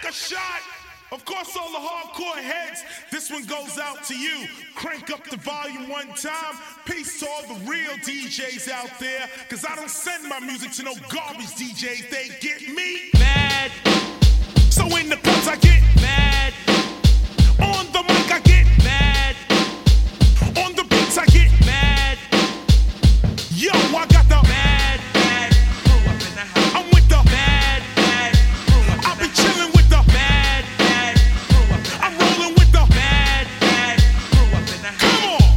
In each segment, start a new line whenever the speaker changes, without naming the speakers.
a shot. Of course, all the hardcore heads, this one goes out to you. Crank up the volume one time. Peace to all the real DJs out there, cause I don't send my music to no garbage DJs. They get me mad. So in the clubs I get mad. On the mic I get mad. On the beats I get mad. Yo, I got the mad, mad crew up in the house. I'm with the mad, mad crew up. I'll be chilling with the mad, mad crew up. I'm rolling with the mad, mad crew up in the house. Come on.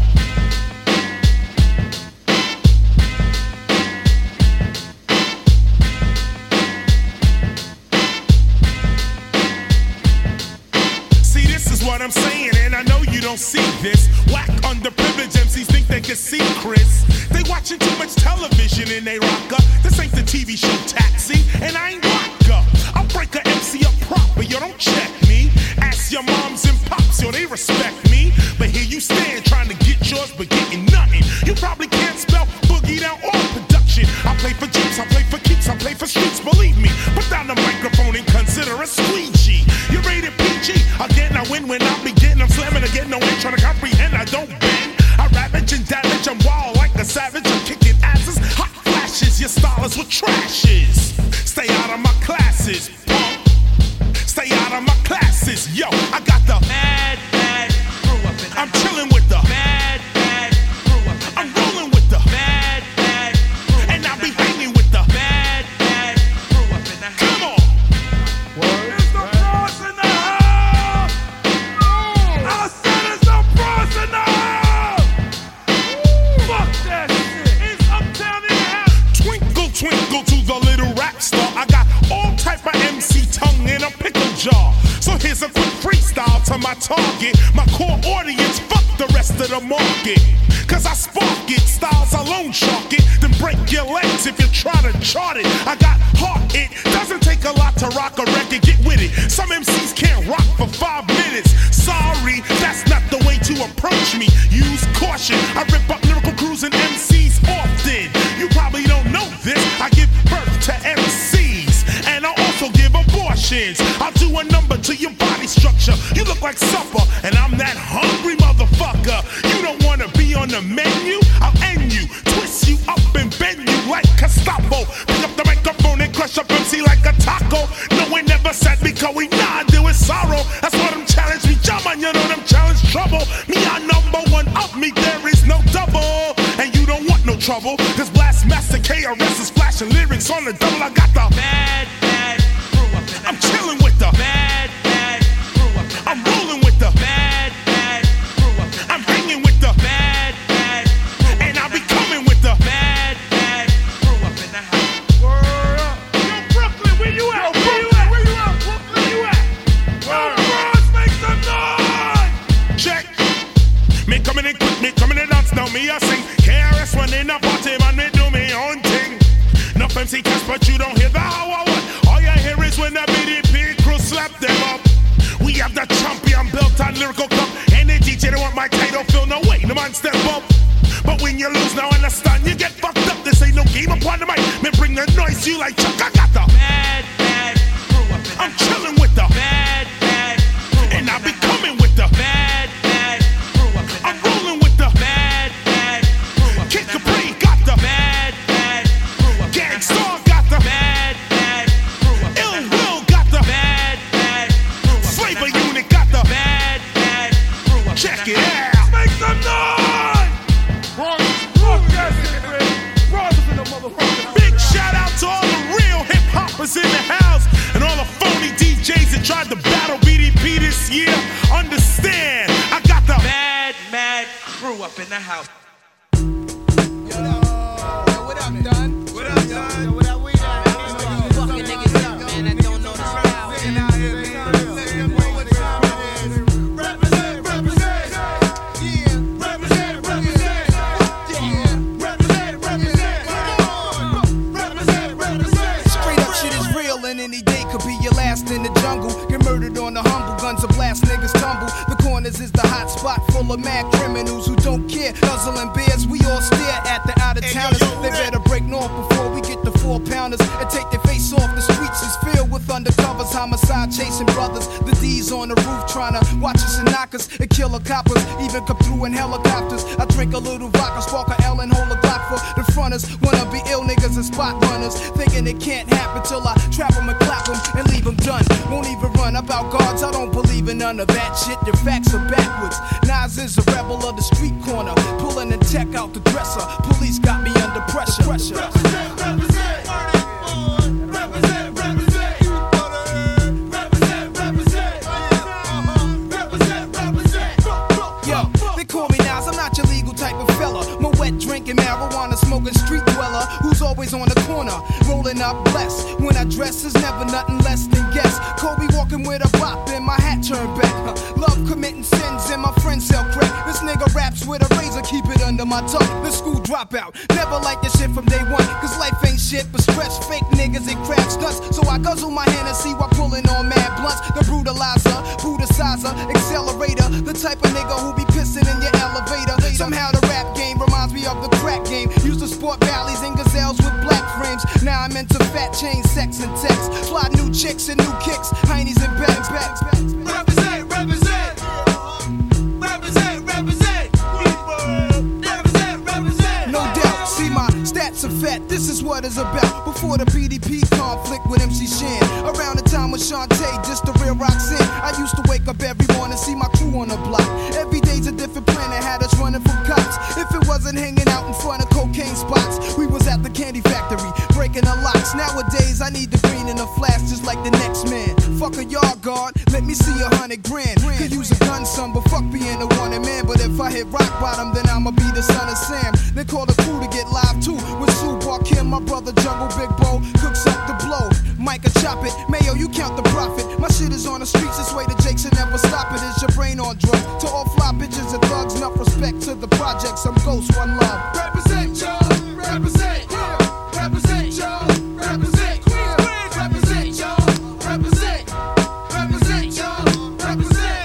See, this is what I'm saying, and I know you don't see this. Whack underprivileged MCs think they can see Chris. They watching too much television and they rocker. This ain't the TV show Taxi, and I ain't rocker. I'll break a MC up proper, yo, don't check me. Ask your moms and pops, yo, they respect me. But here you stand trying to get yours, but getting nothing. You probably can't spell boogie down or production. I play for Jeeps, I play for keeps, I play for streets, believe me. Put down the microphone and consider a squeegee. You rated PG, again I win when I begin. I'm slamming again, no ain't trying to comprehend, I don't bend. I ravage and damage, I'm wild like a savage. I'm kicking asses, hot flashes. Your stylers with trashes. Stay out of my classes, punk. Stay out of my classes, yo. I got the mad, mad crew up in the I'm house. Chilling with the mad, mad crew up in the I'm house. Rolling with the mad, mad crew up and I'll be hanging with the mad, mad crew up in the house. Come on. Word. It's the Bronx in the house. I said it's the Bronx in the house. Fuck that shit. It's Uptown in the house. Twinkle, twinkle to the little rap star. I got all type of MC tongue in a pickle jar. So here's a quick freestyle to my target. My core audience, fuck the rest of the market. Cause I spark it, styles alone shark it. Then break your legs if you try to chart it. I got heart, it doesn't take a lot to rock a record, get with it. Some MCs can't rock for 5 minutes. Sorry, that's not the way to approach me. Use caution, I rip up lyrical crews and MCs often. You probably don't know this, I give birth to MCs. And I also give abortions. I'll do a number to your body structure. You look like supper, and I'm that hungry motherfucker. You don't wanna be on the menu? I'll end you, twist you up and bend you like Gestapo. Pick up the microphone and crush up MC like a taco. No one never said because we not deal with sorrow. That's why them challenge me, German, you know them challenge trouble. Me, I number one of me, there is no double. And you don't want no trouble, cause Blastmaster KRS is flashing lyrics on the double. I got the mad, mad crew up in the I'm house. Chilling with the mad, mad crew up in the I'm house. Rolling with the mad, mad crew up in the I'm hanging with the mad, mad crew up and I'll be coming with the mad, mad crew up in the house. Word up. Yo, Brooklyn, where you at? Yo, where you at? Where you at? Brooklyn, where you at? Yo, Bronx, make some noise! Check. Me coming in quick, me coming in dance. Now me I sing KRS One in a party, man, me do me own thing. Enough MC cast, but you don't hear the how I want. All you hear is when the BDP crew slap them up. We have the champion built on lyrical cup. And the DJ don't want my title, feel no way, the man step up. But when you lose, now understand, you get fucked up. This ain't no game upon the mic. Me bring the noise, you like Chuck, I got the mad, mad crew up in the I'm house. Chilling with the mad, mad crew up and I'll be coming with the mad, mad crew up in the I'm house. Rolling with the mad, mad crew up Kid Capri got the mad, mad crew up Gangstar got the mad, mad crew up Ill Will got the mad, mad crew up Flavor Unit got the mad, mad crew up check it out. Make some noise! Big shout out to all the real hip hoppers in the house and all the phony DJs that tried to battle BDP this year. Understand, I got the mad, mad crew up in the house.
Yo, what up, Don? What up, Don? Yo, what up, we at? Fucking niggas up, man. I don't know the style. Represent, represent. Yeah, represent, represent. Yeah, represent, represent. Represent, represent. Straight up shit is real, and any day could be your last in the jungle. Get murdered on the humble, guns of blast, niggas tumble. The corners is the hot spot full of mad criminals who don't care. Nuzzling bears, we all stare at the out of towners. They better break north before we get the 4-pounders and take their face off. The streets is filled with undercovers, homicide chasing brothers. The D's on the roof trying to watch us and knock us and kill the coppers. Even come through in helicopters. I drink a little vodka, spark a L and hold a Glock for the fronters. Wanna be ill niggas and spot runners, thinking it can't happen till I trap them and clap them and leave them done. Won't even run about guards, I don't believe in none of that shit. Your facts are backwards. Nas is a rebel of the street corner, pulling the tech out the dresser. Police got me under pressure.
Represent, represent, represent, represent, represent, represent.
Yo, they call me Nas, I'm not your legal type of fella. My wet drinking, marijuana smoking street dweller who's always on the corner, rolling up blessed. When I dress is never nothing less than guess. Kobe walking with a bop and my hat turned back. Love committing sins and my friends sell crack. This nigga raps with a razor, keep it under my tongue. The school dropout, never like this shit from day one. Cause life ain't shit but stress, fake niggas and crap stunts. So I guzzle my Hennessy while pulling on mad blunts. The brutalizer, Budicizer, accelerator. The type of nigga who be pissing in your elevator. Somehow the rap game reminds me of the crack game. Used to sport valleys and gazelles with black frames. Now I'm into fat chains, sex and text. Fly new chicks and new kicks, heinies and bags.
Represent, represent, represent, represent, represent, represent.
No doubt, see my stats are fat, this is what it's about. Before the BDP conflict with MC Shan, around the time with Shantae, just the real Roxanne. I used to wake up every morning, see my crew on the block. Every day's a different planet, had us running from cops. If it wasn't hanging out in front of cocaine spots, we was at the candy factory, breaking the locks. Nowadays, I need the green in a flash, just like the next man. Fuck a yard guard, let me see 100 grand. Could use a gun, son, but fuck being a wanted man. But if I hit rock bottom, then I'ma be the son of Sam. Then call the crew to get live too. With Sue Kim, my brother Jungle Big Bo, cooks up the blow. Micah chop it, Mayo, you count the profit. My shit is on the streets, this way the Jakes will never stop it. Is your brain on drugs? To all fly bitches and thugs, enough respect to the projects. I'm Ghost, one love.
Represent, y'all, represent, represent, y'all, represent, represent, y'all, represent, represent, y'all, represent.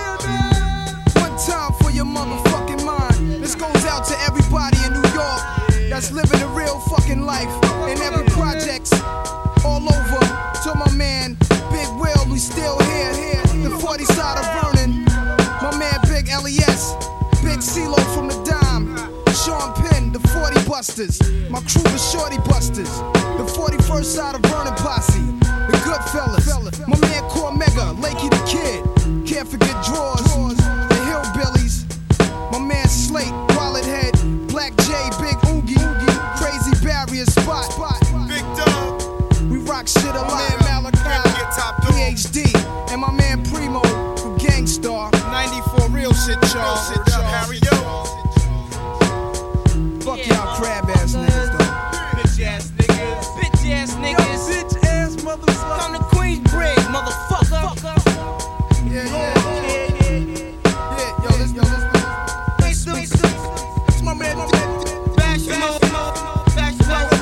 One time for your motherfucking mind. This goes out to everybody in New York that's living a real fucking life in every projects all over. To my man Big Will, who's still here. The 40 side of Vernon. My man Big LES, Big CeeLo from the Dime, Sean Penn, the 40 Busters. My crew the Shorty Busters, the 41st side of Vernon Posse, the Goodfellas. My man Cormega, Lakey the Kid, Can't Forget Drawers, the Hillbillies. My man Slate, Wallet Head, Black J, Big Oogie, Crazy Barrier Spot.
Big Dub,
We rock shit a lot. Malachi, PhD, and my man Primo, from Gangstar.
94 real shit, y'all.
Harry, yo.
Fuck y'all crab ass niggas though.
Bitch ass niggas.
Bitch ass niggas.
Bitch ass motherfucker.
Come to Queensbridge, motherfucker.
Yeah. Yo, listen.
It's my man.
Bash your mouth. Bash your mouth.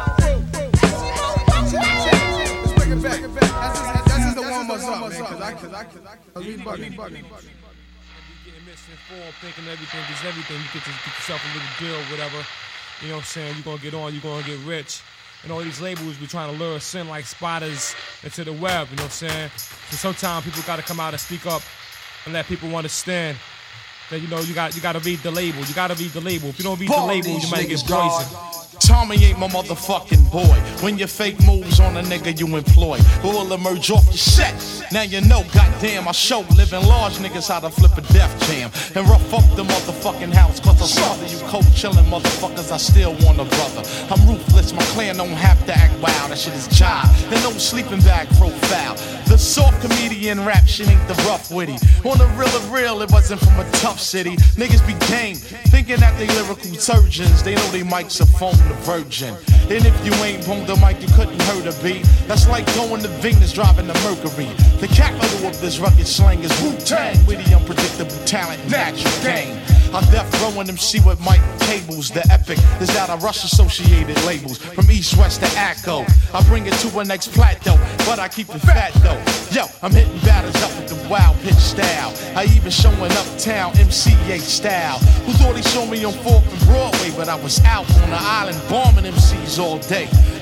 Let's bring it back. That's just the warm us up, man. Cause we bugging.
Getting misinformed, thinking everything is everything. You get yourself a little deal, whatever. You know what I'm saying? You're gonna get on, you're gonna get rich. And all these labels be trying to lure us in like spiders into the web, you know what I'm saying? So sometimes people gotta come out and speak up and let people understand that, you know, you gotta read the label. You gotta read the label. If you don't read the label, you might get poisoned.
Tommy ain't my motherfucking boy. When your fake moves on a nigga you employ, who will emerge off your set? Now you know, goddamn, I show living large niggas how to flip a Def Jam and rough up the motherfucking house. Cause I saw that you cold chillin' motherfuckers, I still want a brother. I'm ruthless, my clan don't have to act wild. That shit is jive, and no sleeping bag profile. The soft comedian rap shit ain't the rough witty. On the real, it wasn't from a tough city. Niggas be game, thinking that they lyrical surgeons. They know they mics are phone the virgin. And if you ain't boom the mic, you couldn't hurt a beat. That's like going to Venus driving the Mercury. The capital of this rugged slang is Wu-Tang. Witty, unpredictable talent, natural game. I death rowing MC with mic cables. The epic is out of Rush associated labels. From East West to Acco, I bring it to a next plateau, but I keep it fat though. Yo, I'm hitting batters up with the wild pitch style. I even showing uptown MCA style. Who thought he saw me on 4th and Broadway, but I was out on the island bombing MCs all day.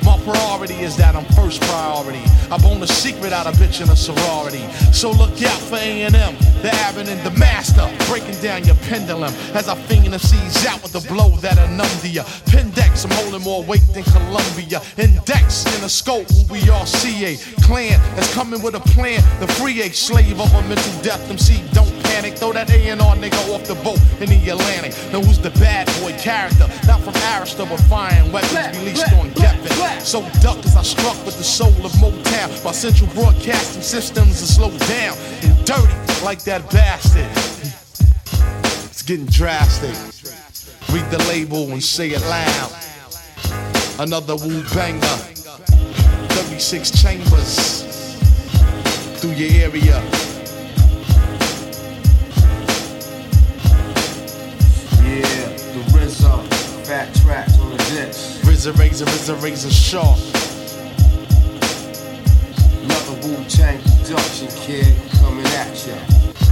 My priority is that I'm first priority. I bone a secret out of bitch in a sorority. So look out for A&M, the Abbott and the Master, breaking down your pendulum as I finger the C's out with a blow that'll numb to ya. Pendex, I'm holding more weight than Columbia. Index in a scope, we are CA clan that's coming with a plan. The free A slave of a mental death. MC, don't panic. Throw that A&R nigga off the boat in the Atlantic. Now who's the bad boy character? Not from Arista, but firing weapons released on Geffen. So duck as I struck with the soul of Motown. My central broadcasting systems are slowed down and dirty like that bastard. It's getting drastic. Read the label and say it loud. Another Wu banger. 36 chambers through your area.
Yeah, the RZA, fat tracks on the disc.
RZA, razor sharp.
Another Wu-Tang production, kid, coming at ya.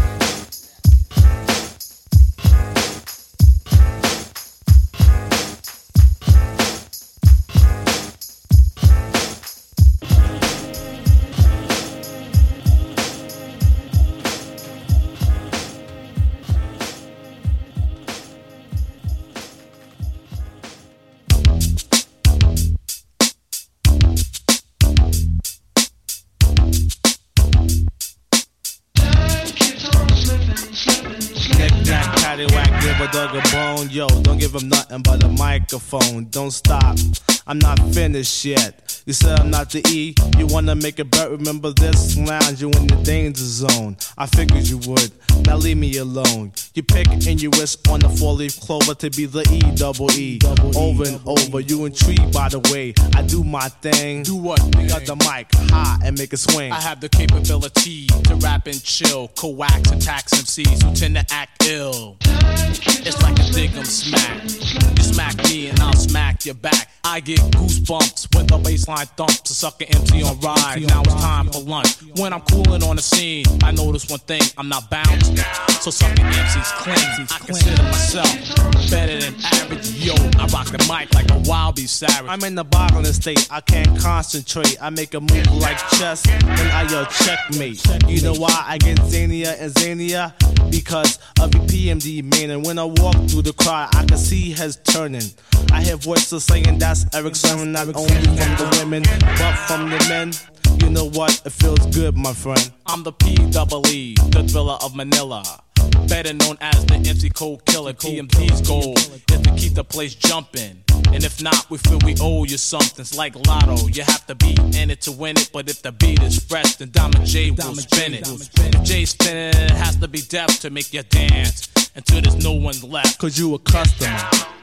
Dug a bone, yo, don't give him nothing but a microphone. Don't stop, I'm not finished yet. You said I'm not the E, you wanna make it better. Remember this lounge, you in the danger zone. I figured you would, now leave me alone. You pick and you wish on the 4-leaf clover to be the E-double-E. Over and over, you intrigued by the way I do my thing.
Do what?
You got the mic high and make it swing.
I have the capability to rap and chill, coax and tax MCs who tend to act ill. It's like a dig 'em smack. You smack me and I'll smack your back. I get goosebumps when the baseline thumps. A sucker empty on ride. Now it's time for lunch. When I'm cooling on the scene, I notice one thing: I'm not bounced. So sucking MCs clean. I consider myself better than average. Yo, I rock the mic like a wild beast savage.
I'm in the boggling state, I can't concentrate. I make a move like chess, and I yell checkmate. You know why I get zanier and zanier? Because of the PMD man. And when I walk through the crowd, I can see heads turning. I hear voices saying that's Eric Sermon, not only from the women, but from the men. You know what? It feels good, my friend.
I'm the P-double-E, the thriller of Manila. Better known as the MC Cold Killer. PMD's goal is to keep the place jumping. And if not, we feel we owe you something. It's like Lotto, you have to be in it to win it. But if the beat is fresh, then Diamond J will spin it. If J's spinning it, it has to be deaf to make you dance until there's no one left.
Cause you a customer.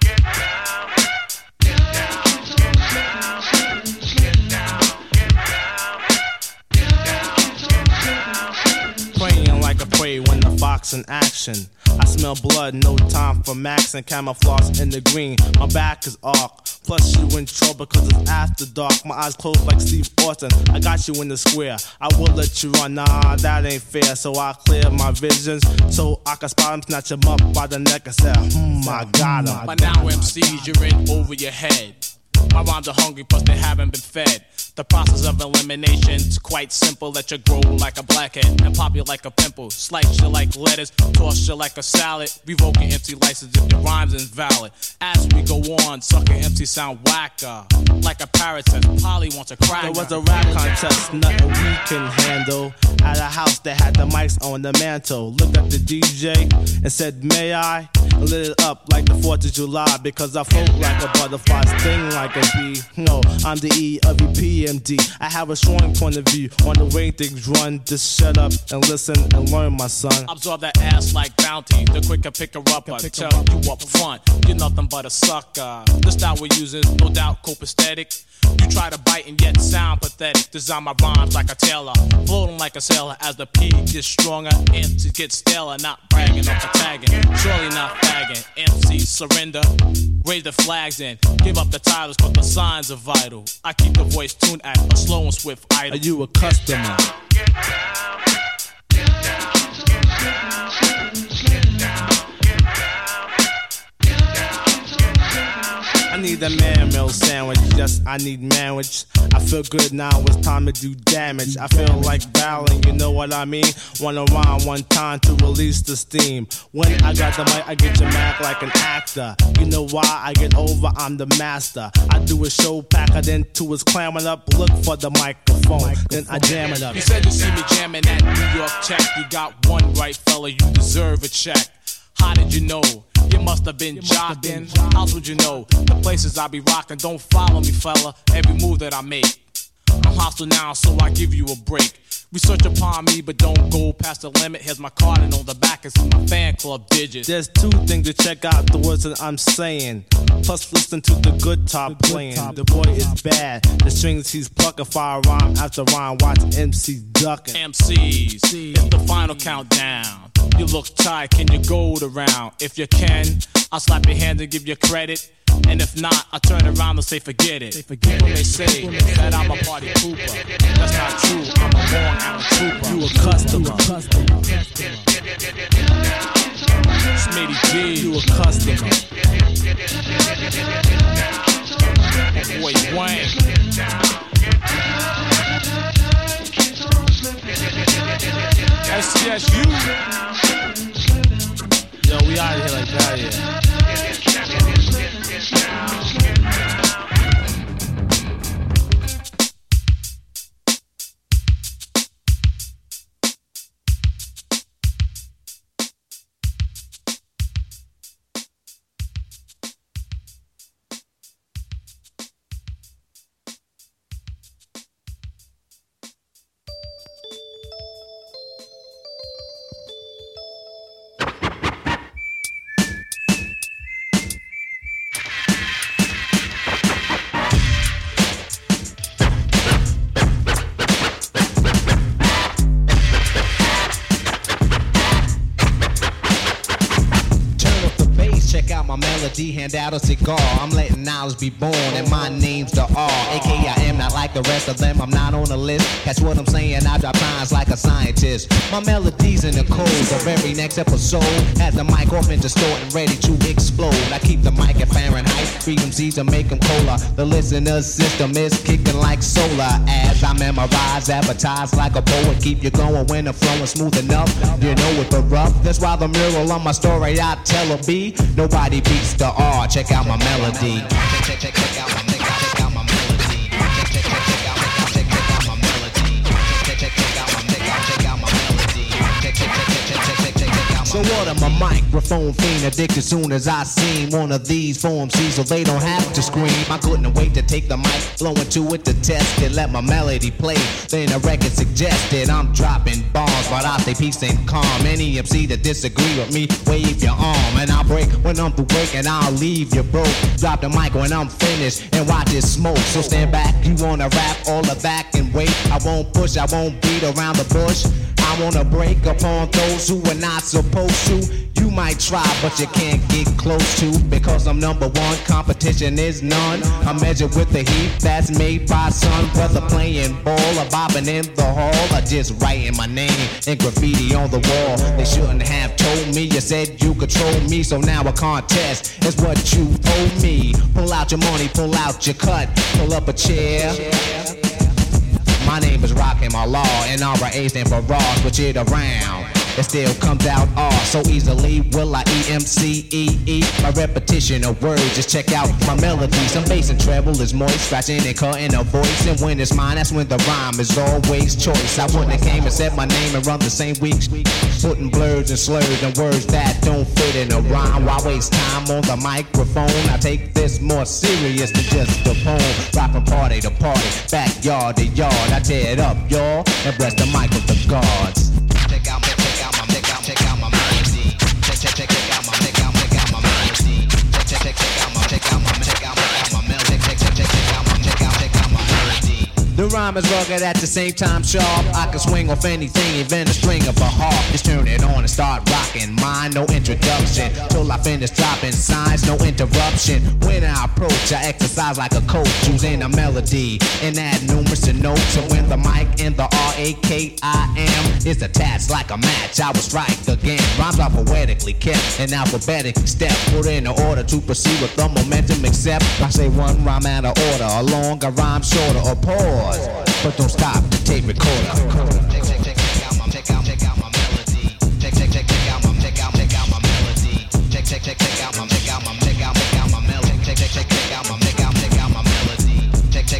Praying like a prey when the fox in action. I smell blood, no time for max and camouflage in the green. My back is arc, plus you in trouble cause it's after dark. My eyes closed like Steve Austin, I got you in the square. I will let you run, nah, that ain't fair. So I clear my visions, so I can spot him, snatch him up by the neck and say, I got him.
By now MCs, you're in over your head. My rhymes are hungry, plus they haven't been fed. The process of elimination's quite simple. Let you grow like a blackhead and pop you like a pimple. Slice you like lettuce, toss you like a salad. Revoke your MC license if your rhyme's invalid. As we go on, sucker MC sound whacker. Like a parrot says, Polly wants a cracker.
There was a rap contest, nothing we can handle. At a house that had the mics on the mantle. Looked at the DJ and said, may I? And lit it up like the 4th of July. Because I float like a butterfly, sting like a bee. No, I'm the E of your PMD. I have a strong point of view on the way things run. Just shut up and listen and learn, my son.
Absorb that ass like bounty. The quicker pick her up, I tell you up front. You're nothing but a sucker. The style we're using, no doubt copacetic. You try to bite and yet sound pathetic. Design my rhymes like a tailor, floating like a sailor. As the P gets stronger, MCs get staler. Not bragging or tagging, surely not fagging. MCs surrender, raise the flags and give up the titles, but the signs are vital. I keep the voice tuned at a slow and swift idle.
Are you a customer? I need need a man meal sandwich. Yes, I need marriage. I feel good now, it's time to do damage. I feel like battling, you know what I mean? Wanna rhyme one time to release the steam. When I got the mic, I get your mouth like an actor. You know why I get over, I'm the master. I do a show packer, then two is clamming up. Look for the microphone, then I jam it up.
You said you see me jamming at New York Tech. You got one right, fella, you deserve a check. How did you know? You must have been jocking. How would you know? The places I be rocking. Don't follow me, fella. Every move that I make. I'm hostile now, so I give you a break. Research upon me, but don't go past the limit. Here's my card, and on the back is my fan club digits.
There's two things to check out the words that I'm saying. Plus, listen to the good top playing. The boy is bad. The strings he's plucking, fire rhyme after rhyme. Watch MC ducking.
MCs, it's the final countdown. You look tight, can you go the round? If you can, I'll slap your hand and give you credit. And if not, I turn around and say forget it. People may say that I'm a party pooper. That's not true, I'm a born-out trooper.
You a customer.
Smitty G,
you a customer.
Boy Wayne. SCSU.
Yo, we out of here like that, yeah.
Hand out a cigar, I'm letting knowledge be born, and my name's the R, aka I am not like the rest of them, I'm not on the list, catch what I'm saying, I drop lines like a scientist, my melodies in the code, the very next episode, has the mic off and distorting, ready to explode, I keep the mic at Fahrenheit, freedom seeds to make them cola, the listener system is kicking like solar, as I memorize, advertise like a poet, keep you going when the flow is smooth enough, you know it but rough, that's why the mural on my story I tell a B, nobody beats the R, check out my melody. Check out my melody. Check out my melody. Check out my melody. Check out my melody. So what am a microphone fiend addicted soon as I seen one of these form C so they don't have to scream. I couldn't wait to take the mic, blow into it to test it, let my melody play. Then the record suggested I'm dropping bombs, but I stay peace and calm. Any MC that disagree with me, wave your arm, and I'll break when I'm through breaking. I'll leave you broke. Drop the mic when I'm finished and watch it smoke. So stand back, you wanna rap all of that and wait. I won't push, I won't beat around the bush. I wanna break upon those who are not supposed to. You might try, but you can't get close to, because I'm number one, competition is none. I'm measured with the heat that's made by sun. Whether playing ball or bobbing in the hall, or just writing my name in graffiti on the wall. They shouldn't have told me, you said you control me, so now a contest is what you owe me. Pull out your money, pull out your cut, pull up a chair. My name is Rockin' My Law, and R.A. stand for Raw, switch it around. It still comes out R so easily. Will I E-M-C-E-E? My repetition of words, just check out my melody. Some bass and treble is moist, scratching and cutting a voice. And when it's mine, that's when the rhyme is always choice. I wouldn't have came and said my name and run the same weeks, putting blurs and slurs and words that don't fit in a rhyme. Why waste time on the microphone? I take this more serious than just a poem. Rockin' party to party, backyard to yard. I tear it up, y'all, and bless the mic with the guards. Check out my melody. Check out my melody. Check out my melody. The The rhyme is rugged at the same time sharp. I can swing off anything, even a string of a harp. Just turn it on and start rocking. Mine, no introduction. Till I finish dropping signs, no interruption. When I approach, I exercise like a coach, using a melody and add numerous notes. And when the mic in the RAKIM is attached like a match, I will strike again. Rhymes are poetically kept in alphabetic step, put in order to proceed with the momentum. Except I say one rhyme out of order, a longer rhyme, shorter, or pause. But don't stop the tape recorder. Check out my melody. Check out my melody. Check out my melody. Check out my melody. Check out my melody. Check out my melody.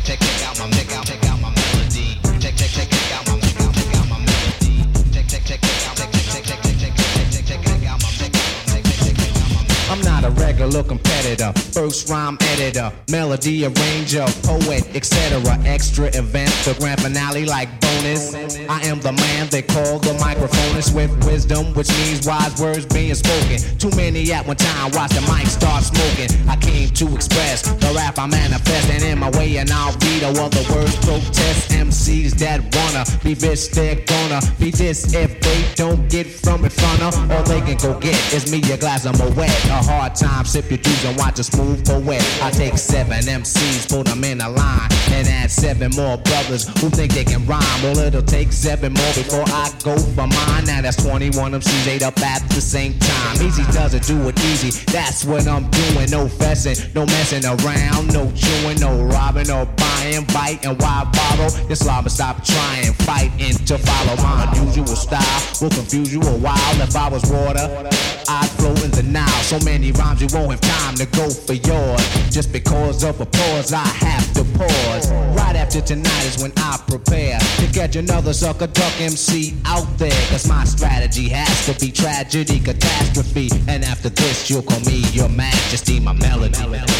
I'm not a regular competitor, first rhyme editor, melody arranger, poet, etc. Extra event, the grand finale like bonus. I am the man they call the microphonist with wisdom, which means wise words being spoken. Too many at one time, watch the mic start smoking. I came to express the rap I manifest, and in my way and I'll read all other words. Protest MCs that wanna be this, they're gonna be this if they don't get from in front of. All they can go get is me a glass of Moet. A hard time, sip your juice and watch a smooth poet. I take 7 MCs, put them in a line, and add 7 more brothers who think they can rhyme. Well, it'll take 7 more before I go for mine. Now that's 21 MCs ate up at the same time. Easy does it, do it easy. That's what I'm doing. No fessing, no messing around, no chewing, no robbing, no buying, biting. Why bottle? This lava stop trying, fighting to follow my unusual style. Will confuse you a while. If I was water, I'd flow in the Nile. So many rhymes you won't have time to go for yours. Just because of a pause, I have to pause. Right after tonight is when I prepare to catch another sucker duck MC out there. Cause my strategy has to be tragedy, catastrophe. And after this, you'll call me your majesty, my melody.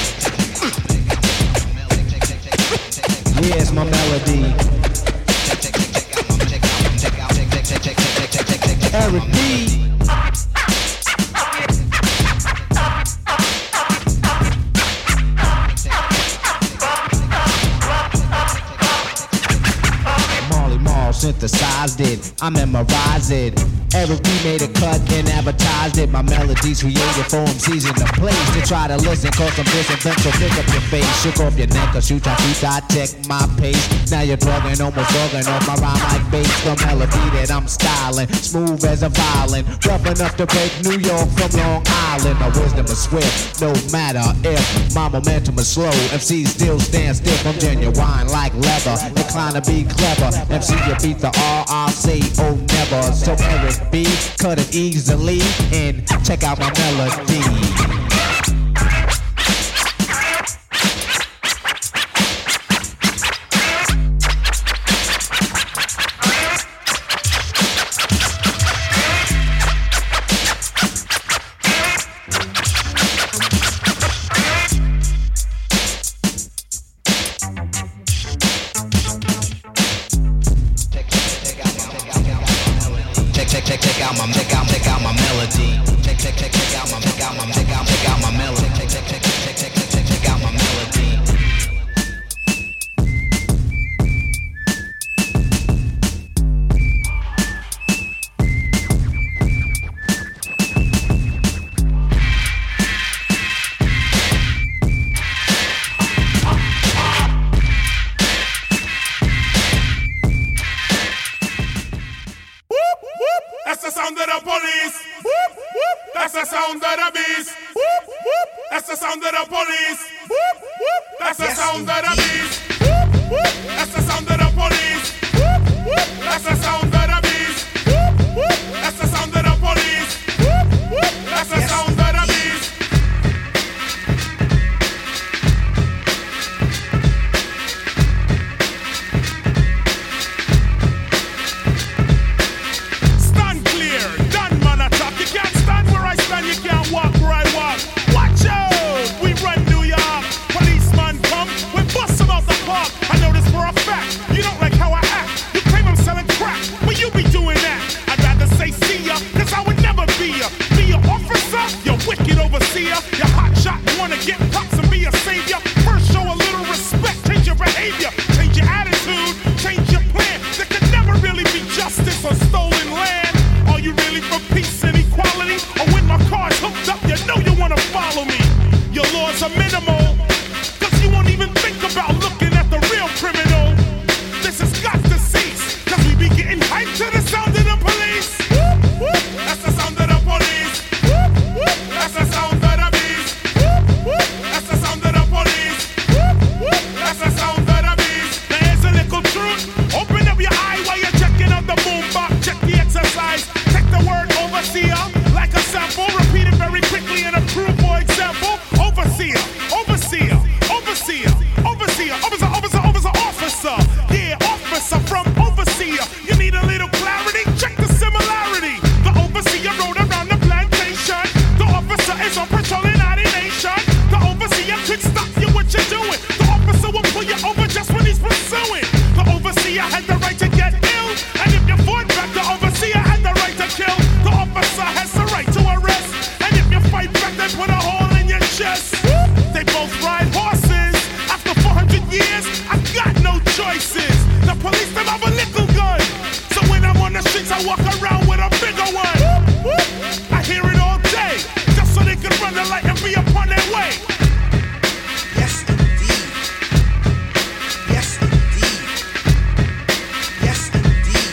Here's my melody. Eric B. Synthesized it, I memorized it. Eric B made a cut and advertised it. My melodies created for MCs in the place to try to listen, cause I'm disinvent, so pick up your face. Shook off your neck, cause you I check my pace. Now you're drugging, almost drugging off my rhyme like bass. The melody that I'm styling, smooth as a violin, rough enough to break New York from Long Island. My wisdom is swift, no matter if my momentum is slow. MCs still stand stiff, I'm genuine like leather, inclined to be clever. MC you beat the R, I'll say oh never. So Eric B, cut it easily and check out my melody. Check out my melody. Check out my melody. Check out my melody.
That's the sound of the police. That's the sound of the beast. That's the sound of the police. That's the sound of the beast. That's the sound of the police. That's the sound of the beast. That's the sound of the police. That's the sound of the beast. Stand clear, done man attack. You can't stand where I stand, you can't walk where I walk. Watch out, we run New York. Policeman come, we bust them out the park. I know this for a fact, you don't like how I act. You claim I'm selling crack. Hype to the sound of the police. That's the sound of the police. That's the sound of the beast. That's the sound of the police. That's the sound of the beast. There's a little truth. Open up your eye while you're checking out the boombox. Check the exercise. Take the word overseer like a sample. Repeat it very quickly and approve. For example, overseer, overseer, overseer, overseer, officer, officer, officer, officer. Yeah, officer from overseer. You need a little clarity. Check the similarity. The overseer rode around the plantation. The officer is on patrol in our nation. The overseer could stop you what you're doing. The officer will pull you over just when he's pursuing. The overseer had the right to get ill, and if you fought back, the overseer had the right to kill. The officer has the right to arrest, and if you fight back, they put a hole in your chest. They both ride horses. After 400 years, I got no choices. The police them have a little gun, so when I'm on the streets, I walk around with a bigger one. I hear it all day, just so they can run the light and be upon their way.
Yes, indeed. Yes, indeed. Yes, indeed.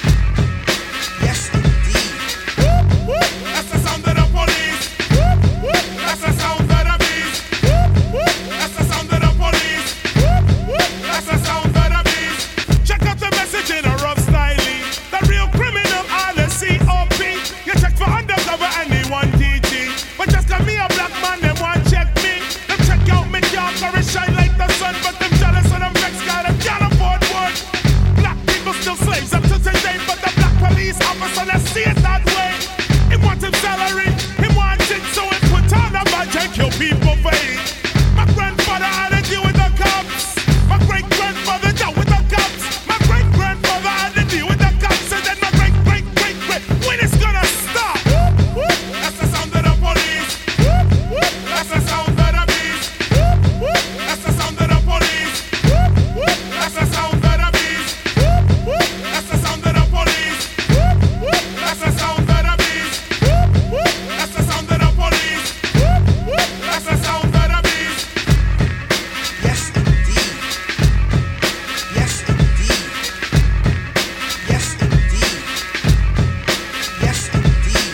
Yes, indeed.
That's the sound of the police. That's the sound of the beast. That's the sound of the police. That's the sound of the beast. Check out the message in a rough styling. The real criminal are the COP. You check for undercover and they want DG. But just cause me a black man, they want check me. Them check out me car car it shine like the sun. But them jealous of them vex guy, them can't afford one. Black people still slaves up to today. But the black police officer, let's see it that way. He want him salary, he want it, so he put on a badge and kill people for it. My grandfather had to deal with the cops. My great grandfather dealt with the cops. My great grandfather had to deal with the cops. And then my great great great great. When it's gonna stop? That's the sound of the police. That's the sound of the beast. That's the sound of the police. That's the sound of the beast. That's the sound of the police. That's the sound of the beast. That's the sound of the police. That's the sound of the beast.
Yes, indeed. Yes, indeed. Yes, indeed. Yes, indeed.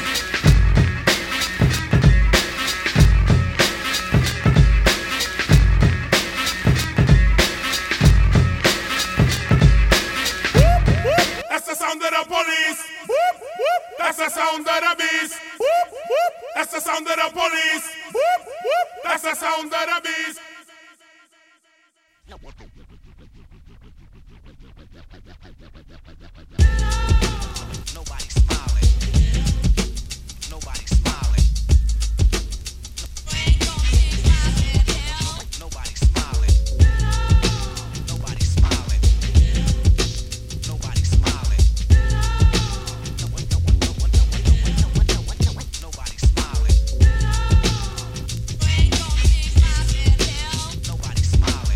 That's the sound of the police. That's the sound of the beast. That's the sound of the police. That's the sound of the beast.
Nobody's smiling. Nobody's smiling. Nobody's smiling. Nobody's smiling. Nobody's smiling. Nobody's smiling. Nobody's smiling.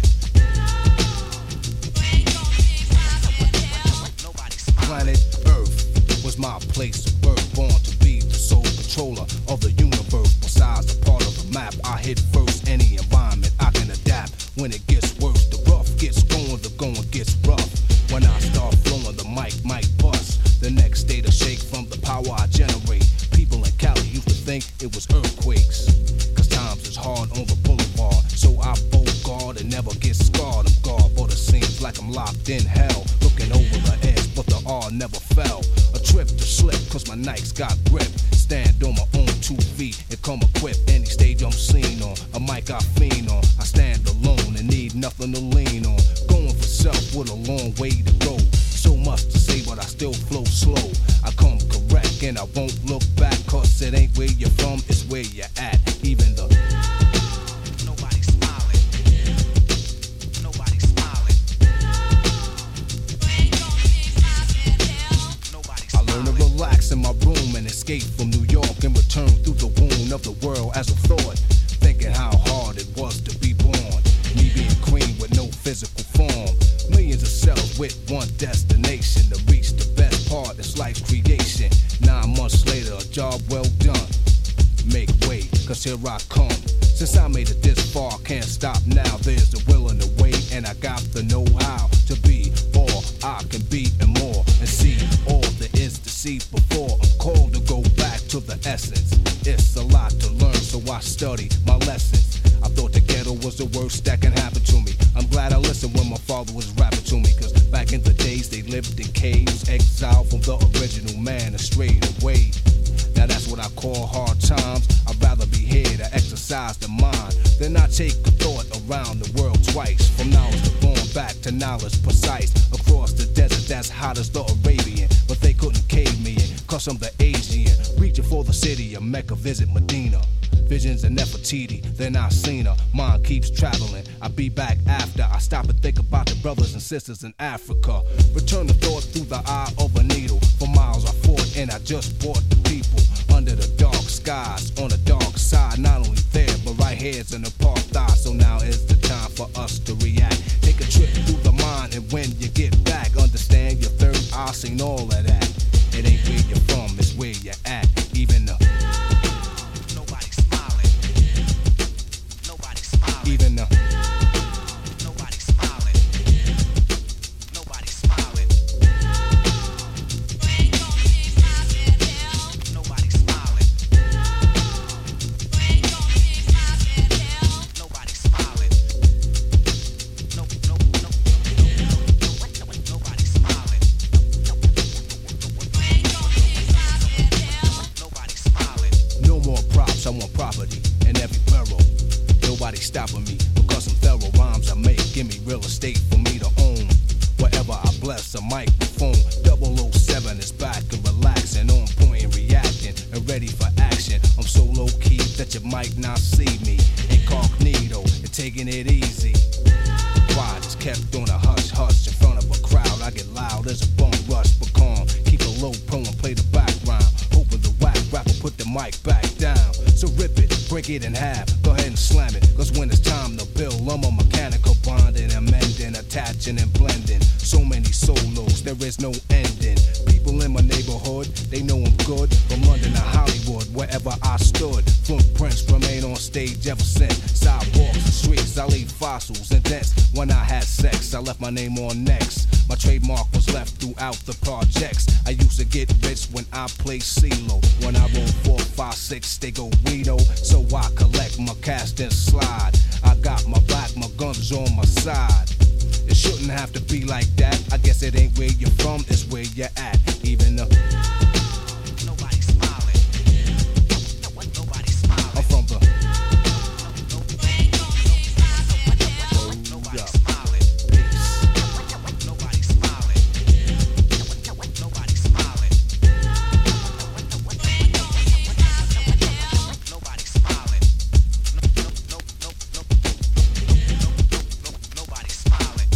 Planet Earth was my place of birth, born to be the sole controller of the universe. Besides the part of the map I hit first, any environment I can adapt. When it gets worse, the rough gets going, the going gets rough. When I start flowing, the mic might bust. The next day to shake from the power I generate. People in Cali used to think it was earthquakes, cause times is hard on the boulevard. So I bolt guard and never get scarred. I'm guard, but it seems like I'm locked in hell. Looking over the edge, but the R never fell. A trip to slip, cause my Nikes got grip. Stand on my own 2 feet and come equipped. Any stage I'm seen on, a mic I fiend on. I stand alone and need nothing to lean on. Going for self with a long way to go. So much to say, but I still flow slow. I come correct and I won't look back, cause it ain't where you're from, it's where you're at. Even the
Nobody's smiling. Nobody's smiling. Nobody's
I learn to relax in my room and escape from New York and return through the wound of the world as a thought. Thinking how hard it was to be born. Me being queen with no physical form. Millions of cells with one destination to reach the best part. It's life's creation. 9 months later, a job well done. Make way, cause here I come. Since I made it this far, can't stop now. There's the will and the way, and I got the know-how to be all I can be and more, and see all see before I'm called to go back to the essence. It's a lot to learn, so I study my lessons. I thought the ghetto was the worst that can happen to me. I'm glad I listened when my father was rapping to me, cause back in the days they lived in caves, exiled from the original man and strayed away. Now that's what I call hard times. I'd rather be here to exercise the mind than I take a thought around the world twice. From knowledge to born back to knowledge precise. Across the desert that's hot as the Arabian, but they couldn't cave me in, cause I'm the Asian. Reaching for the city of Mecca, visit Medina. Visions of Nefertiti, then I seen her. Mind keeps traveling. I be back after I stop and think about the brothers and sisters in Africa. Return the thought through the eye of a needle. For miles I fought and I just bought the people under the dark skies on the dark side. Not only there, but right here's an apartheid. So now is the time for us to react. Take a trip through the mind, and when you get back, understand your third eye seen all of that. It ain't where you're from, it's where you're at. Even the even the nobody's smiling. Nobody's smiling. Nobody's smiling. Nobody's smiling. Nobody's smiling. Nobody's smiling. No more props, I want property in every borough. Nobody's stopping me because I'm thorough. Rhymes I make give me real estate for me to own. Wherever I bless a microphone, 007 is back and relaxing, on point and reacting and ready for action. I'm so low key that you might not see me incognito and taking it easy. Why just kept on a hush hush in front of a crowd? I get loud as a bum rush, but calm. Keep a low pro and play the background. Hoping the whack rapper put the mic back down. So rip it, break it in half, go ahead and slam it. Cause when it's time to build, I'm a mechanical bonding, amending, attaching and blending. So many solos, there is no ending. People in my neighborhood, they know I'm good. From London to Hollywood, wherever I stood. Footprints remain on stage ever since. Sidewalks and streets, I leave fossils and dents. When I had sex, I left my name on next. My trademark was left throughout the projects. I used to get rich when I played CeeLo. When I roll 4, 5, 6, they go Reno. So I collect my cast and slide. I got my back, my guns on my side. It shouldn't have to be like that. I guess it ain't where you're from, it's where you're at. Even the nobody's smiling. Nobody's smiling. I'm from the nobody's smiling. Peace. Nobody's smiling. Nobody's smiling. Nobody's smiling. Nobody's smiling.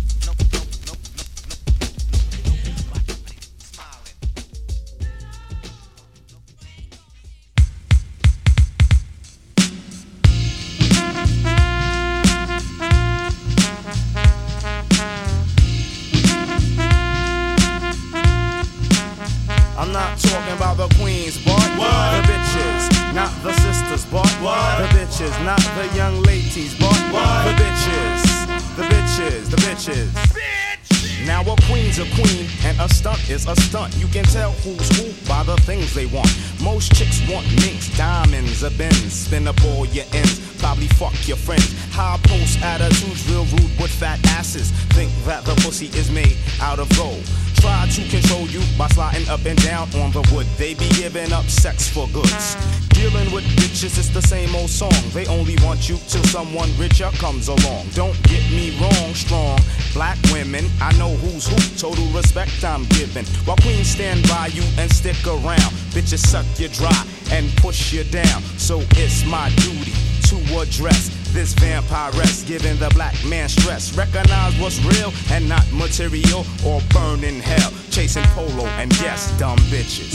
I'm not talking about the queens, but the bitches, not the sisters, but the bitches, not the young ladies, but the bitches, the bitches, the bitches. Now a queen's a queen and a stunt is a stunt. You can tell who's who by the things they want. Most chicks want minks, diamonds, a Benz. Spin up all your ends, probably fuck your friends. High post attitudes, real rude with fat asses. Think that the pussy is made out of gold. Try to control you by sliding up and down on the wood. They be giving up sex for goods. Dealing with bitches, it's the same old song. They only want you till someone richer comes along. Don't get me wrong, strong black women, I know who's who, total respect I'm giving. While queens stand by you and stick around, bitches suck you dry and push you down. So it's my duty to address this vampiress, giving the black man stress. Recognize what's real and not material, or burn in hell, chasing polo and yes, dumb bitches.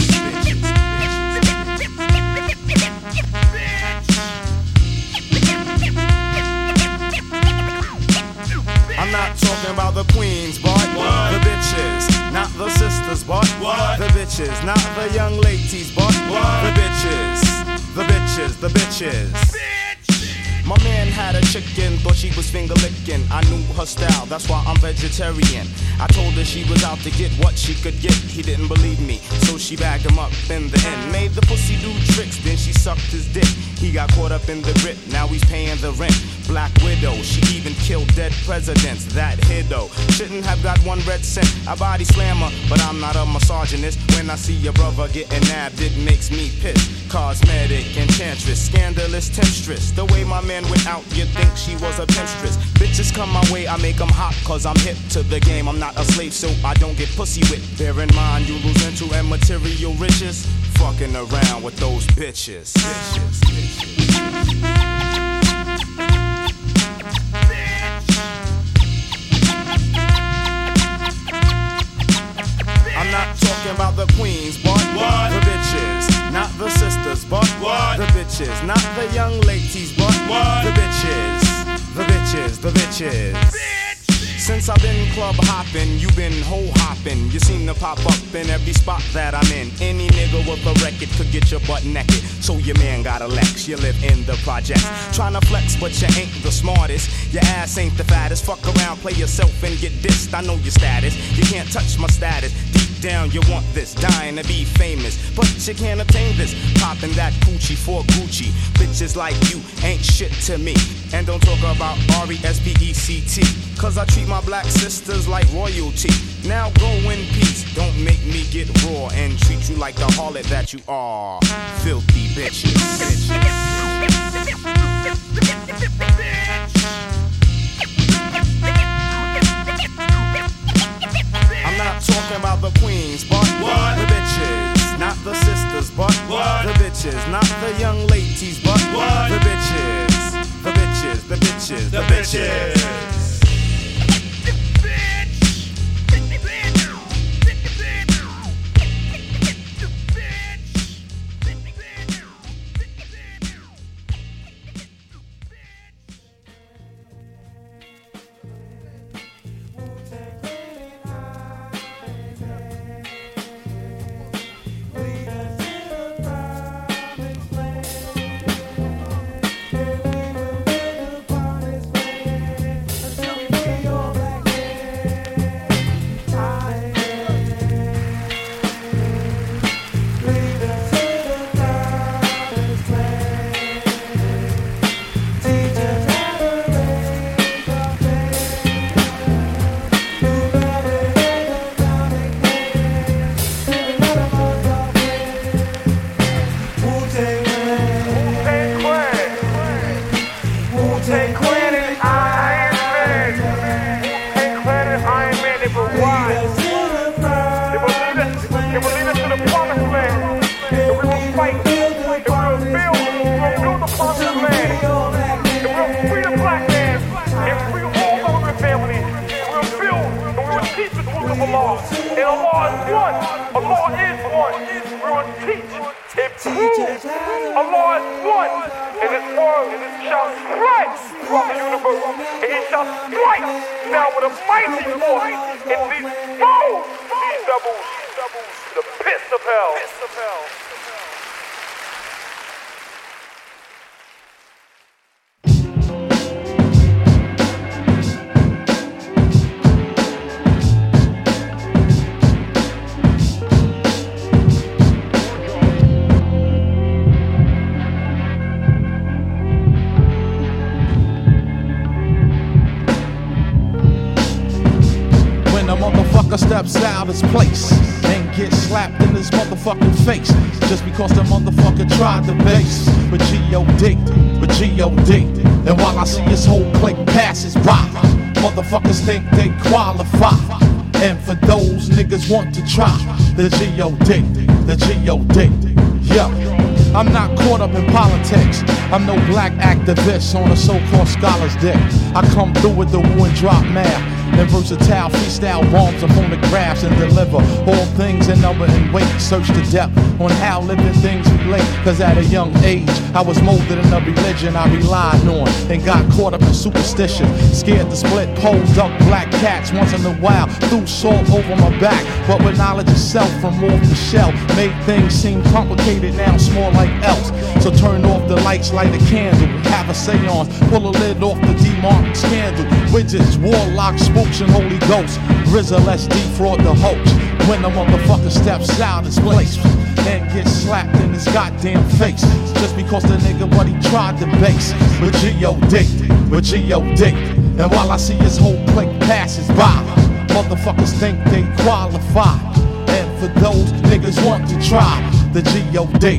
I'm not talking about the queens, but the bitches, not the sisters, but the bitches, not the young ladies, but the bitches, the bitches, the bitches. My man had a chicken, thought she was finger licking. I knew her style, that's why I'm vegetarian. I told her she was out to get what she could get. He didn't believe me, so till she bagged him up in the end. Made the pussy do tricks, then she sucked his dick. He got caught up in the grip, now he's paying the rent. Black Widow, she even killed dead presidents. That hiddo shouldn't have got one red cent. I body slammer, but I'm not a misogynist. When I see your brother getting nabbed, it makes me pissed. Cosmetic, enchantress, scandalous temptress. The way my man went out, you'd think she was a temptress. Bitches come my way, I make them hot, cause I'm hip to the game. I'm not a slave, so I don't get pussy whipped. Bear in mind, you lose into and material riches. Fucking around with those bitches. I'm not talking about the queens, but what? The bitches, not the sisters, but what? The bitches, not the young ladies, but what? The bitches, the bitches, the bitches. Since I've been club hopping, you been hoe hopping. You seem to pop up in every spot that I'm in. Any nigga with a record could get your butt naked. So your man got a Lex, you live in the project. Tryna flex, but you ain't the smartest. Your ass ain't the fattest. Fuck around, play yourself and get dissed. I know your status. You can't touch my status. Deep down, you want this, dying to be famous. But you can't obtain this. Popping that coochie for Gucci. Bitches like you ain't shit to me. And don't talk about R-E-S-P-E-C-T. Cause I treat my black sisters like royalty. Now go in peace, don't make me get raw and treat you like the harlot that you are. Filthy bitches. I'm not talking about the queens, but what? The bitches, not the sisters, but what? The bitches, not the young ladies, but what? The bitches, the bitches, the bitches, the bitches.
Steps out his place and get slapped in his motherfucking face just because the motherfucker tried to base with G.O.D. And while I see his whole clique passes by, motherfuckers think they qualify. And for those niggas want to try the G.O.D. Yeah, I'm not caught up in politics. I'm no black activist on a so-called scholar's dick. I come through with the woo and drop math and versatile freestyle bombs up on the graphs and deliver all things in number and weight. Search the depth on how living things relate. Cause at a young age, I was molded in a religion I relied on and got caught up in superstition. Scared to split pole, duck black cats once in a while. Threw salt over my back, but with knowledge of self from off the shelf made things seem complicated, now small like else. So turn off the lights, light a candle, have a seance, pull a lid off the demonic scandal. Wizards, warlocks, spooks, and holy ghosts. RZA, let's defraud the hoax. when the motherfucker steps out his place and gets slapped in his goddamn face just because the nigga what he tried to base with G.O.D. And while I see his whole clique passes by, motherfuckers think they qualify. And for those niggas want to try the G.O.D.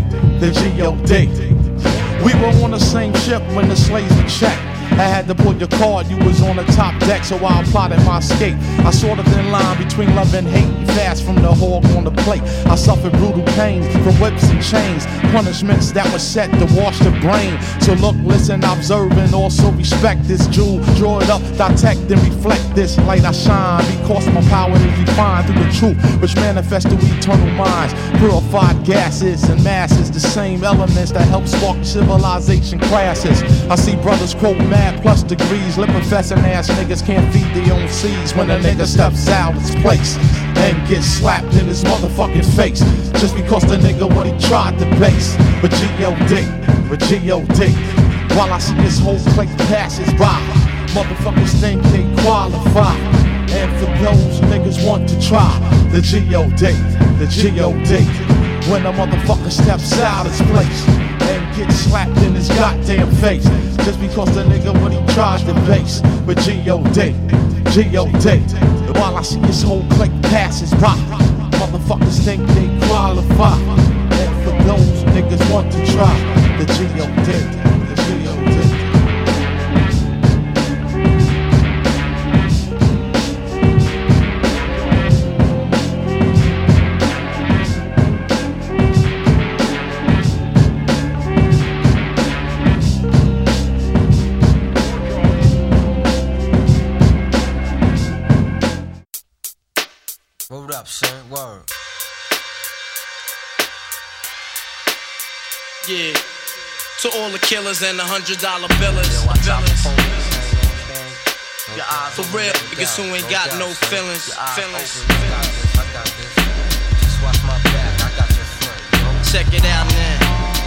We were on the same ship when the slaves were checked. I had to pull your card, you was on the top deck, so I plotted my escape. I saw the thin line between love and hate, fast from the hog on the plate. I suffered brutal pain from whips and chains, punishments that were set to wash the brain. So look, listen, observe, and also respect this jewel. Draw it up, detect and reflect this light I shine, because my power is refined through the truth, which manifests through eternal minds. Purified gases and masses, the same elements that help spark civilization classes. I see brothers quote mad plus degrees, lip professing ass niggas can't feed their own seeds when a nigga steps out his place and gets slapped in his motherfucking face just because the nigga what he tried to base with G.O.D. While I see this whole clique passes by, motherfuckers think they qualify. And for those niggas want to try the G.O.D. When a motherfucker steps out his place and gets slapped in his goddamn face just because the nigga what he tries to base with G.O.D. While I see his whole clique passes by, motherfuckers think they qualify. And for those niggas want to try the G.O.D.
Word up, son, word.
Yeah, to all the killers and the $100 billers. For real, niggas who ain't got no feelings.
Just watch my back, I got your front.
Check it out now.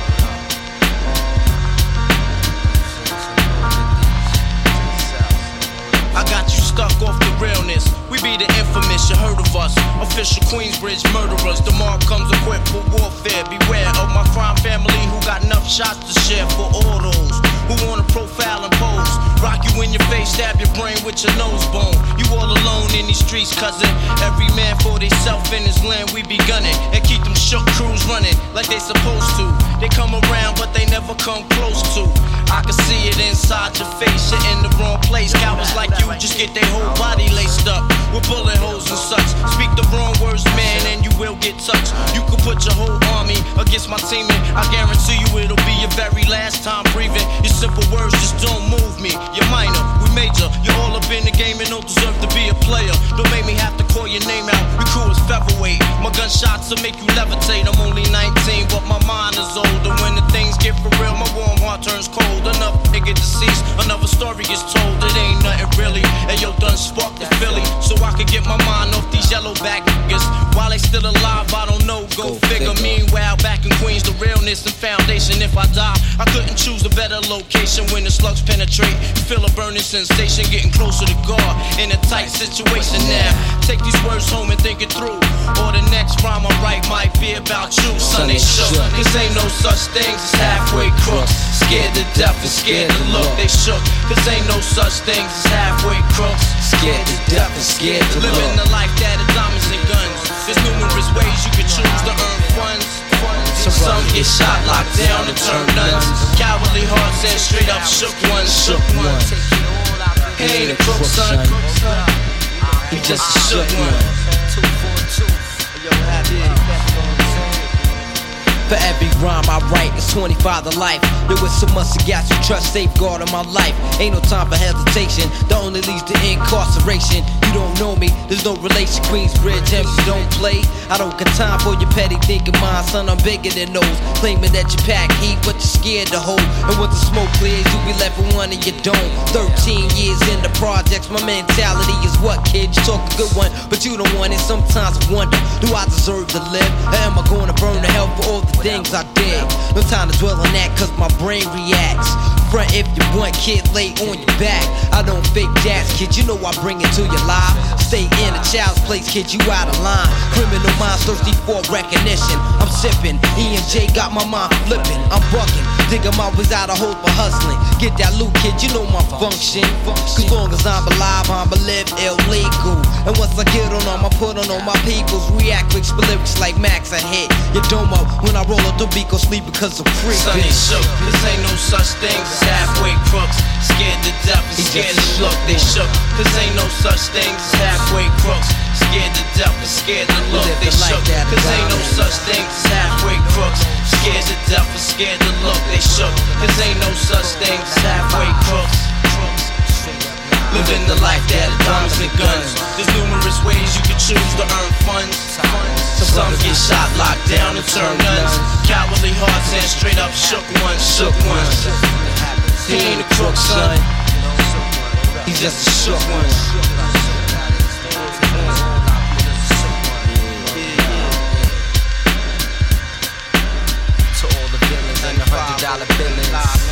I got you stuck off the realness. We be the infamous, you heard of us. Official Queensbridge murderers. The mark comes equipped for warfare. Beware of my crime family who got enough shots to share for all those who wanna profile and pose. Rock you in your face, stab your brain with your nose bone. You all alone in these streets, cousin. Every man for theyself in his land, we be gunning. And keep them shook crews running like they supposed to. They come around, but they never come close to. I can see it inside your face, you're in the wrong place. Cowards like you just get their whole body laced up with bullet holes and such. Speak the wrong words, man, and you will get touched. You could put your whole army against my team, and I guarantee you it'll be your very last time breathing. Your simple words just don't move me. You're minor, we major. You're all up in the game and don't deserve to be a player. Don't make me have to call your name out. Your crew is featherweight. My gunshots will make you levitate. I'm only 19, but my mind is older. When the things get for real, my warm heart turns cold. Enough nigga deceased, another story gets told. It ain't nothing really. And yo, done sparked the Philly, so I could get my mind off these yellowback niggas. While they still alive, I don't know, go figure. Meanwhile, back in Queens, the realness and foundation. If I die, I couldn't choose a better location. When the slugs penetrate, you feel a burning sensation, getting closer to God in a tight situation. Now, take these words home and think it through, or the next rhyme I write might be about you. Son, they shook, cause ain't no such things as halfway crooks. Scared to death and scared to look, they shook, cause ain't no such things as halfway crooks.
Scared to death and scared to look.
Living the life that is diamonds and guns. There's numerous ways you can choose to earn funds. Some get shot, locked down, and turn nuns. Cowardly hearts and straight up shook ones. He ain't a crook, son. He just a shook one.
For every rhyme I write, it's 25 to life. There was so much to gas, you trust, safeguard of my life. Ain't no time for hesitation, that only leads to incarceration. You don't know me, there's no relation. Queensbridge, MC don't play. I don't got time for your petty thinking, mine, son, I'm bigger than those. Claiming that you pack heat, but you're scared to hold. And once the smoke clears, you be left with one and you don't. 13 years in the projects, my mentality is what, kid? You talk a good one, but you don't want it. Sometimes I wonder, do I deserve to live? Or am I gonna burn to hell for all the things I did? No time to dwell on that, cause my brain reacts. Front if you want, kid, lay on your back. I don't fake jazz, kid, you know I bring it to your live. Stay in a child's place, kid, you out of line. Criminal minds thirsty for recognition. I'm sipping, E&J got my mind flipping. I'm bucking, digging my ways out of hope for hustling. Get that loot, kid, you know my function. Cause long as I'm alive, I'ma live illegal. And once I get on them, I put on all my peoples. React quick, spit lyrics like Max, I hit your dome up. When I roll up the beat, go sleep because I'm free.
Sonny shook, this ain't no such thing as halfway crooks. Scared to death and scared to look, they shook. This ain't no such thing as halfway crooks. Scared to death and scared to look, they shook. This ain't no such thing as halfway crooks. Scared to death and scared to look, they shook. This ain't no such thing as halfway crooks. Living the life that are diamonds and guns. There's numerous ways you can choose to earn funds. Some get shot, locked down, and turn nuns. Cowardly hearts and straight up shook ones, shook ones. He ain't a crook, son. He's just a shook one.
To all the villains and the $100 billings.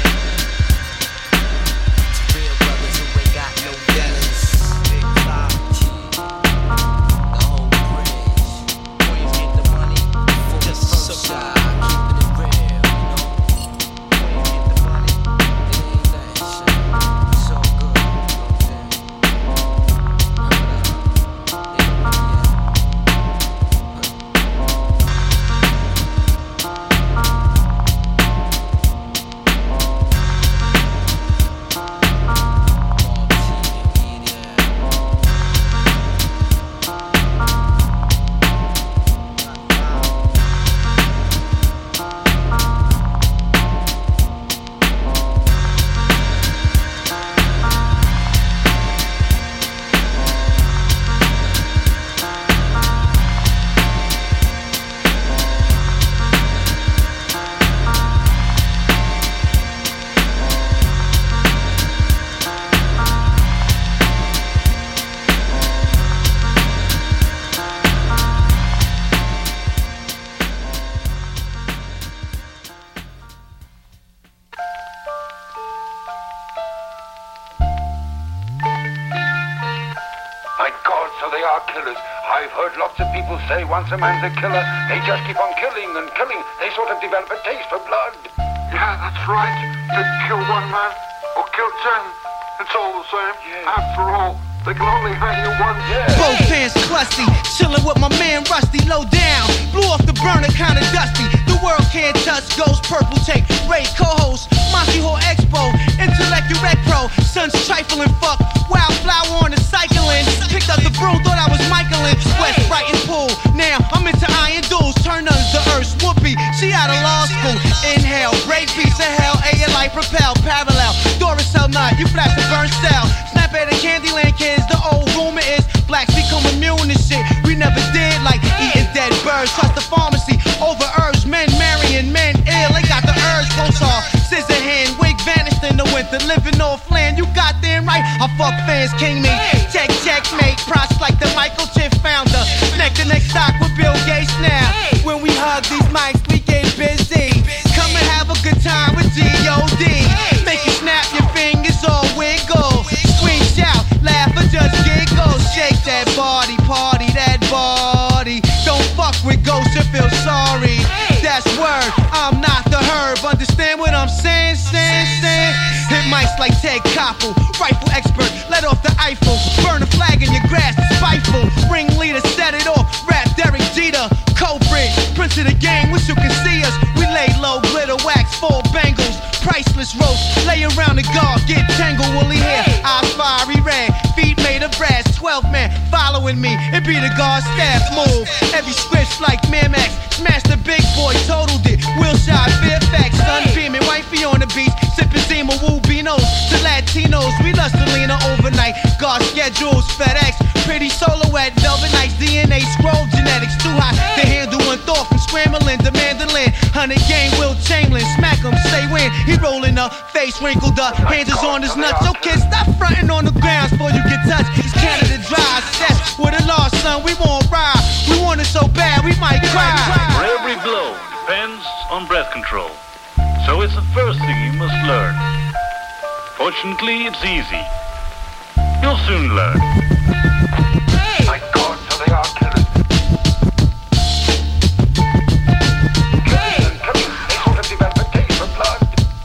Once a man's a killer, they just keep on killing and killing. They sort of develop a taste for blood.
Yeah, that's right. They kill one man or kill 10. It's all the same. Yeah. After all, they can only hang you once. Yeah.
Both hands crusty, chilling with my man Rusty. Low down, blew off the burner, kinda dusty. The world can't touch, goes purple tape. Ray co-host, Monty Hall Expo, Intellect Rec Pro. Son's trifling fuck, wildflower on the cycling. Picked up the broom, thought I was Michaelin. West Brighton Pool, now I'm into iron duels. Turn us to Earth, Whoopi, she out of law school. Inhale, break piece of hell, A and light propel, parallel. Duracell nut, you flash the burn cell. Snap at the Candyland kids, the old rumor is blacks become immune to shit. We never did like eating dead birds. Trust the pharmacy over herbs, men marrying men ill. They got the urge, close off, scissor hand, wig vanished in the winter. Living off land, you got them right. I fuck fans, king me. Checkmate, props like the Michael Chip founder. Neck to neck stock with Bill Gates now. When we hug these mics, we get busy. Come and have a good time with G.O.D. Make you snap your fingers or wiggle. Scream, shout, laugh or just giggle. Shake that body, party that body. Don't fuck with ghosts, you feel sorry. That's word, I'm not the herb. Understand what I'm saying? Hit mics like Ted Koppel, rifle expert, let off the Eiffel. Burn a flag in your grass, spiteful. Ringleader, set it off, rap Derek Jeter. Cobra, prince of the game, wish you can see us. We lay low, glitter wax, full bangles. Priceless roast, lay around the guard, get tangled, woolly hair. Eyes fiery red, feet made of brass. 12 men following me, it be the guard staff move. Every script like Miramax, smash the big boy, totaled it. Wilshire, Fairfax, sun beaming, wifey on the beach, sipping Zima, Woo Beanos. To Latinos, we lust to lean overnight. Guard schedules, FedEx, pretty silhouette, velvet nights, DNA, scroll genetics, too hot to handle one thought from scrambling, demanding land. 100 game, Will Chamberlain, smack him, say when. He rolling up, face wrinkled up, hands is on his nuts. Yo, kids, stop fronting on the grounds before you get touched. It's Canada dry, that's with a lost son, we won't ride. We want it so bad, we might cry.
For every blow depends on breath control. So it's the first thing you must learn. Fortunately, it's easy. You'll soon learn.
My God, so they are killers. Killing, they sort of develop a taste for blood.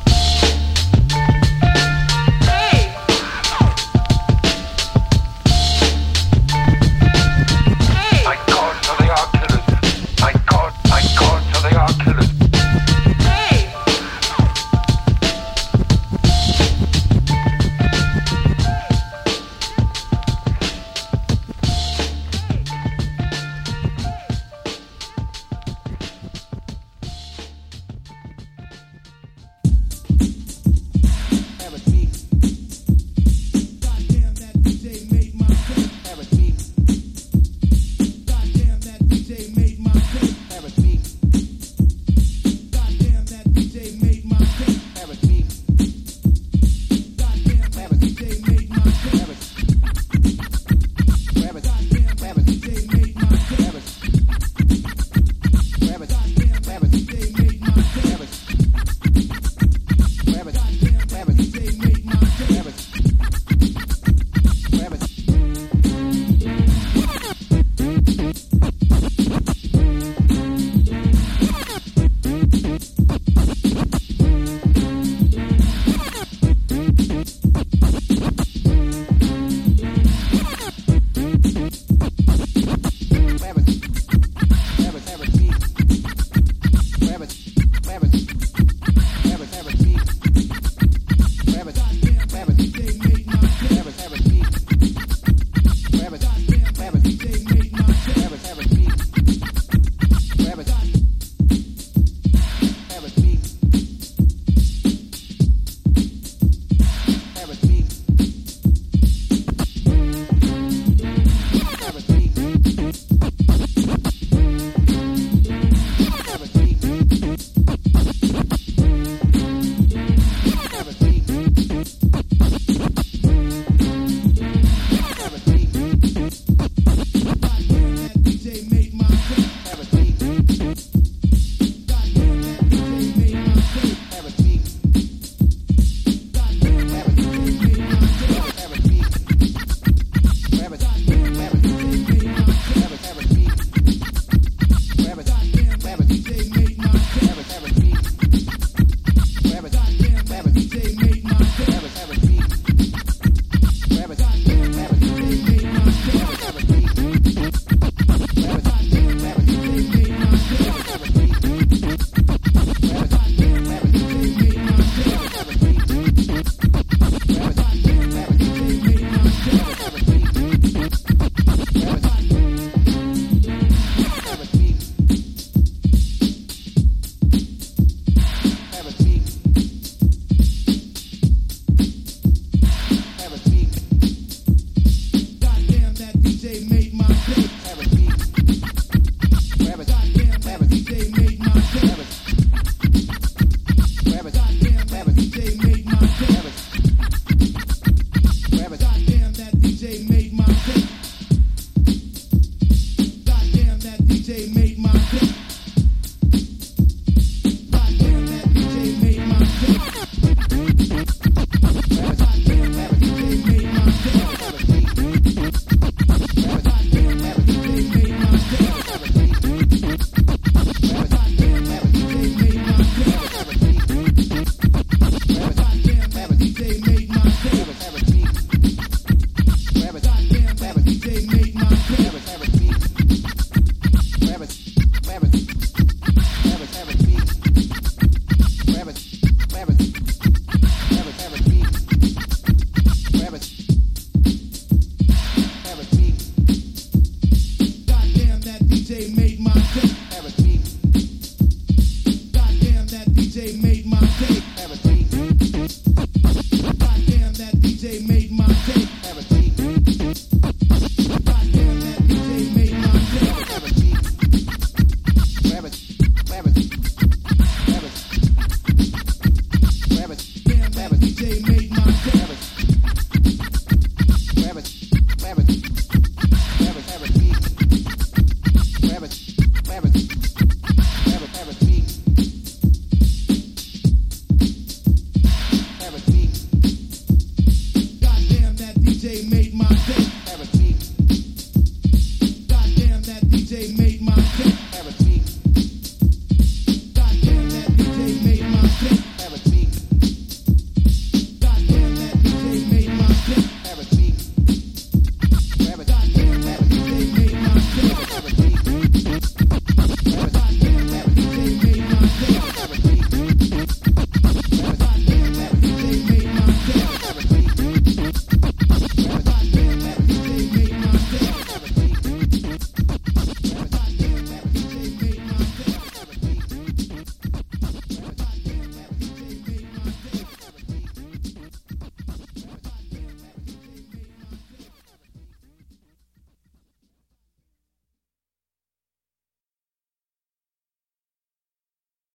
My God, so they are killers. My God, so they are killers.
DJ made my day.